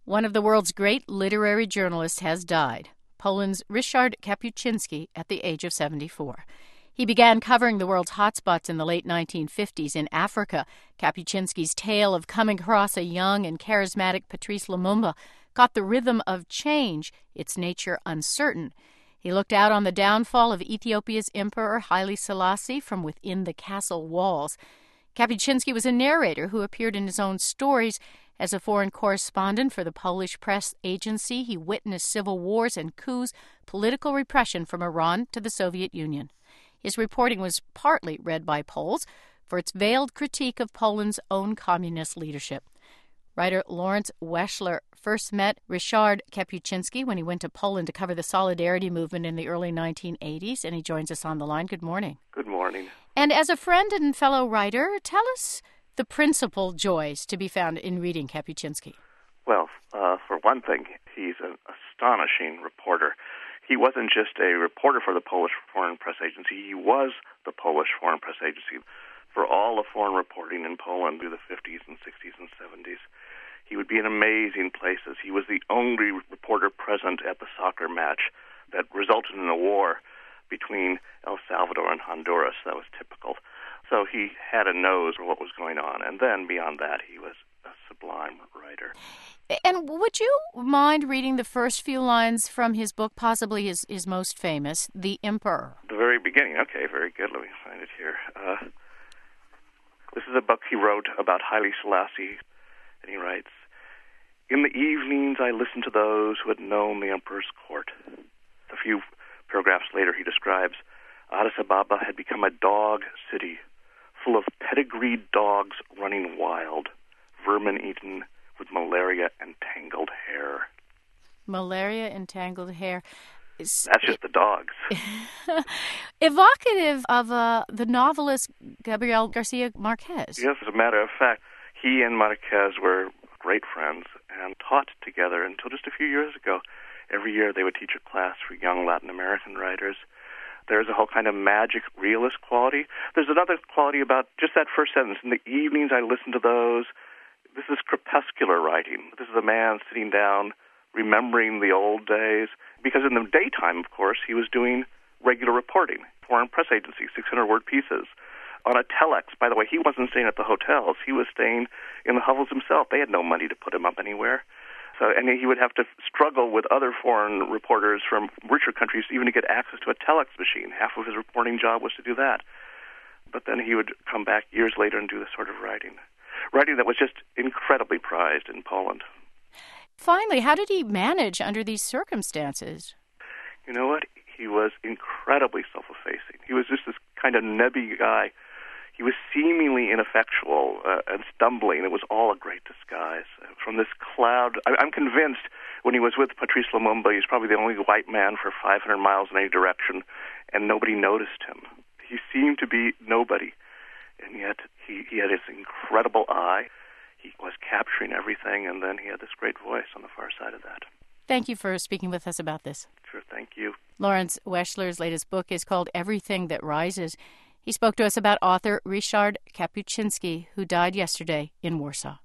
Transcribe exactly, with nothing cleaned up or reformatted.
One of the world's great literary journalists has died, Poland's Ryszard Kapuscinski, at the age of seventy-four. He began covering the world's hotspots in the late nineteen fifties in Africa. Kapuscinski's tale of coming across a young and charismatic Patrice Lumumba caught the rhythm of change, its nature uncertain. He looked out on the downfall of Ethiopia's Emperor Haile Selassie from within the castle walls. Kapuscinski was a narrator who appeared in his own stories. As a foreign correspondent for the Polish press agency, he witnessed civil wars and coups, political repression from Iran to the Soviet Union. His reporting was partly read by Poles for its veiled critique of Poland's own communist leadership. Writer Lawrence Weschler first met Ryszard Kapuscinski when he went to Poland to cover the Solidarity movement in the early nineteen eighties, and he joins us on the line. Good morning. Good morning. And as a friend and fellow writer, tell us the principal joys to be found in reading Kapuscinski. Well, uh, for one thing, he's an astonishing reporter. He wasn't just a reporter for the Polish Foreign Press Agency. He was the Polish Foreign Press Agency for all of foreign reporting in Poland through the fifties and sixties and seventies. He would be in amazing places. He was the only reporter present at the soccer match that resulted in a war between El Salvador and Honduras. That was typical. So he had a nose for what was going on. And then beyond that, he was a sublime writer. And would you mind reading the first few lines from his book, possibly his, his most famous, The Emperor? The very beginning. Okay, very good. Let me find it here. Uh, this is a book he wrote about Haile Selassie, and he writes, "In the evenings I listened to those who had known the emperor's court." A few paragraphs later he describes, Addis Ababa had become a dog city, full of pedigreed dogs running wild, vermin-eaten, with malaria and tangled hair. Malaria and tangled hair. It's, That's just the dogs. Evocative of uh, the novelist Gabriel Garcia Marquez. Yes, as a matter of fact, he and Marquez were great friends and taught together until just a few years ago. Every year they would teach a class for young Latin American writers. There's a whole kind of magic realist quality. There's another quality about just that first sentence. In the evenings I listen to those. This is crepuscular writing. This is a man sitting down, remembering the old days. Because in the daytime, of course, he was doing regular reporting, foreign press agency, six hundred word pieces. On a telex, by the way, he wasn't staying at the hotels. He was staying in the hovels himself. They had no money to put him up anywhere. So, and he would have to struggle with other foreign reporters from richer countries even to get access to a telex machine. Half of his reporting job was to do that. But then he would come back years later and do this sort of writing. Writing that was just incredibly prized in Poland. Finally, how did he manage under these circumstances? You know what? He was incredibly self-effacing. He was just this kind of nebby guy. He was seemingly ineffectual uh, and stumbling. It was all a great disguise. From this cloud, I, I'm convinced when he was with Patrice Lumumba, he's probably the only white man for five hundred miles in any direction, and nobody noticed him. He seemed to be nobody, and yet he, he had this incredible eye. He was capturing everything, and then he had this great voice on the far side of that. Thank you for speaking with us about this. Sure, thank you. Lawrence Weschler's latest book is called Everything That Rises. He spoke to us about author Ryszard Kapuscinski, who died yesterday in Warsaw.